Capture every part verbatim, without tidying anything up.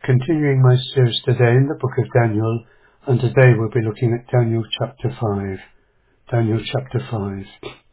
Continuing my series today in the book of Daniel, and today we'll be looking at Daniel chapter five. Daniel chapter five.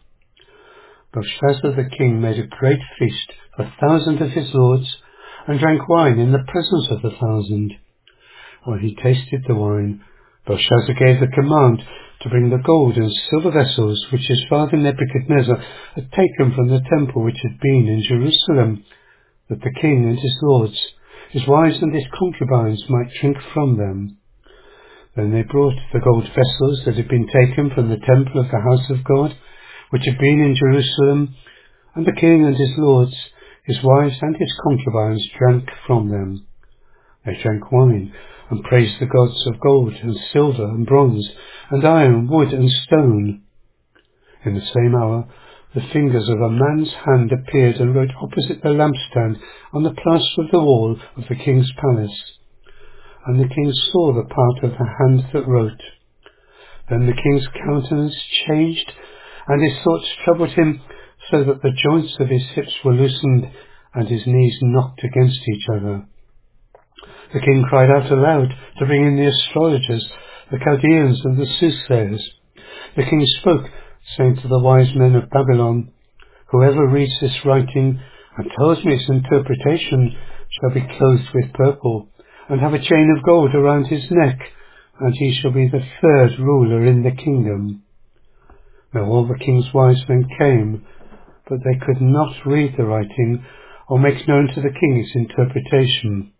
Belshazzar the king made a great feast for a thousand of his lords, and drank wine in the presence of the thousand. When he tasted the wine, Belshazzar gave the command to bring the gold and silver vessels which his father Nebuchadnezzar had taken from the temple which had been in Jerusalem, that the king and his lords, his wives and his concubines might drink from them. Then they brought the gold vessels that had been taken from the temple of the house of God, which had been in Jerusalem, and the king and his lords, his wives and his concubines drank from them. They drank wine, and praised the gods of gold and silver and bronze, and iron, wood and stone. In the same hour the fingers of a man's hand appeared and wrote opposite the lampstand on the plaster of the wall of the king's palace. And the king saw the part of the hand that wrote. Then the king's countenance changed, and his thoughts troubled him, so that the joints of his hips were loosened, and his knees knocked against each other. The king cried out aloud to bring in the astrologers, the Chaldeans and the soothsayers. The king spoke, saying to the wise men of Babylon, "Whoever reads this writing and tells me its interpretation shall be clothed with purple, and have a chain of gold around his neck, and he shall be the third ruler in the kingdom." Now all the king's wise men came, but they could not read the writing or make known to the king its interpretation.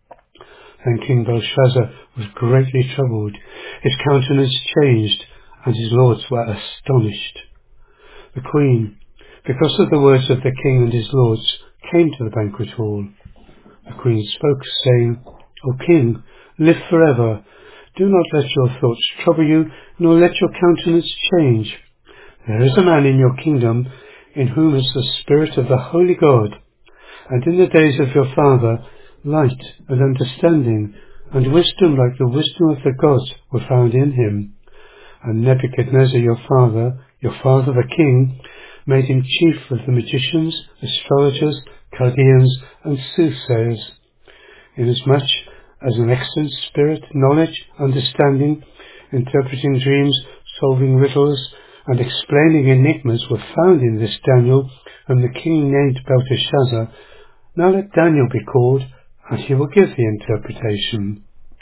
Then King Belshazzar was greatly troubled, his countenance changed, and his lords were astonished. The queen, because of the words of the king and his lords, came to the banquet hall. The queen spoke, saying, "O king, live forever. Do not let your thoughts trouble you, nor let your countenance change. There is a man in your kingdom in whom is the spirit of the holy God, and in the days of your father light and understanding and wisdom like the wisdom of the gods were found in him. And Nebuchadnezzar your father, your father the king, made him chief of the magicians, astrologers, Chaldeans, and soothsayers, inasmuch as an excellent spirit, knowledge, understanding, interpreting dreams, solving riddles, and explaining enigmas were found in this Daniel, whom the king named Belteshazzar. Now let Daniel be called, and he will give the interpretation."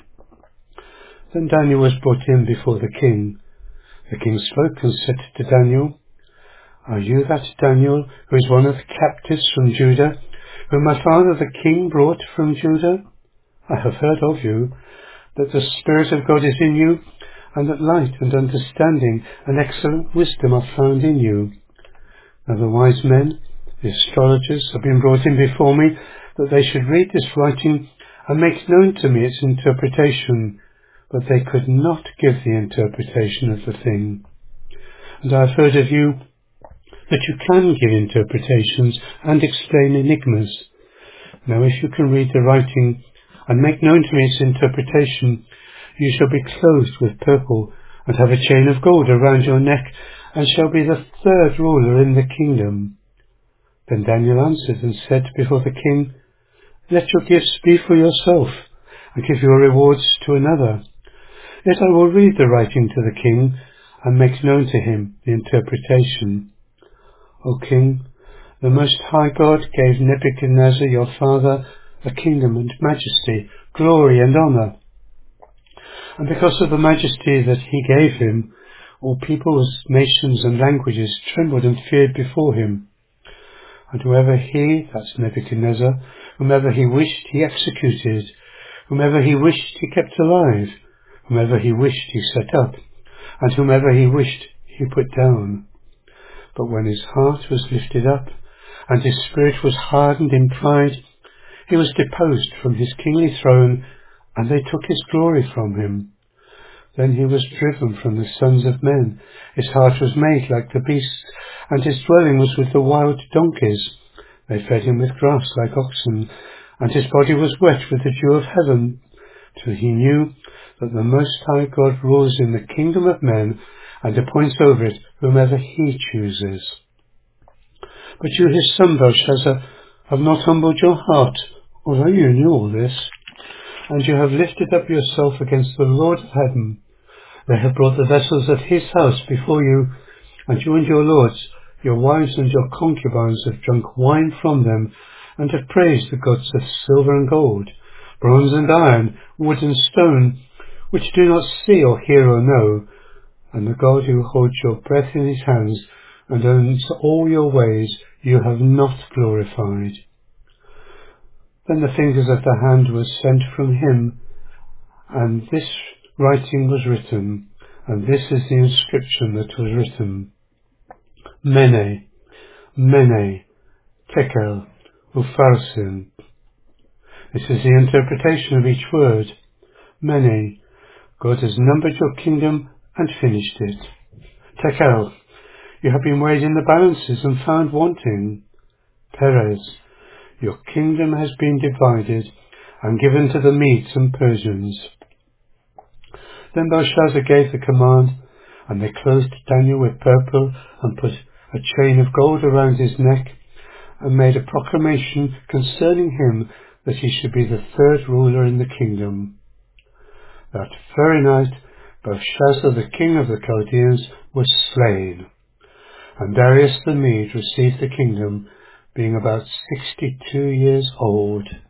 Then Daniel was brought in before the king. The king spoke and said to Daniel, "Are you that Daniel, who is one of the captives from Judah, whom my father the king brought from Judah? I have heard of you, that the Spirit of God is in you, and that light and understanding and excellent wisdom are found in you. Now the wise men, the astrologers, have been brought in before me, that they should read this writing and make known to me its interpretation, but they could not give the interpretation of the thing. And I have heard of you that you can give interpretations and explain enigmas. Now if you can read the writing and make known to me its interpretation, you shall be clothed with purple, and have a chain of gold around your neck, and shall be the third ruler in the kingdom." Then Daniel answered and said before the king, "Let your gifts be for yourself, and give your rewards to another. Yet I will read the writing to the king, and make known to him the interpretation. O king, the Most High God gave Nebuchadnezzar your father a kingdom and majesty, glory and honour. And because of the majesty that he gave him, all peoples, nations and languages trembled and feared before him. And whoever he, that's Nebuchadnezzar, whomever he wished he executed, whomever he wished he kept alive, whomever he wished he set up, and whomever he wished he put down. But when his heart was lifted up, and his spirit was hardened in pride, he was deposed from his kingly throne, and they took his glory from him. Then he was driven from the sons of men. His heart was made like the beasts, and his dwelling was with the wild donkeys. They fed him with grass like oxen, and his body was wet with the dew of heaven, till he knew that the Most High God rules in the kingdom of men, and appoints over it whomever he chooses. But you, his son Belshazzar, have not humbled your heart, although you knew all this. And you have lifted up yourself against the Lord of heaven. They have brought the vessels of his house before you, and you and your lords, your wives and your concubines have drunk wine from them, and have praised the gods of silver and gold, bronze and iron, wood and stone, which do not see or hear or know, and the God who holds your breath in his hands and owns all your ways you have not glorified. Then the fingers of the hand were sent from him, and this writing was written, and this is the inscription that was written: Mene, Mene, Tekel, Upharsin. This is the interpretation of each word. Mene, God has numbered your kingdom and finished it. Tekel, you have been weighed in the balances and found wanting. Peres, your kingdom has been divided and given to the Medes and Persians. Then Belshazzar gave the command, and they clothed Daniel with purple and put a chain of gold around his neck, and made a proclamation concerning him that he should be the third ruler in the kingdom. That very night Belshazzar, the king of the Chaldeans, was slain, and Darius the Mede received the kingdom, being about sixty-two years old.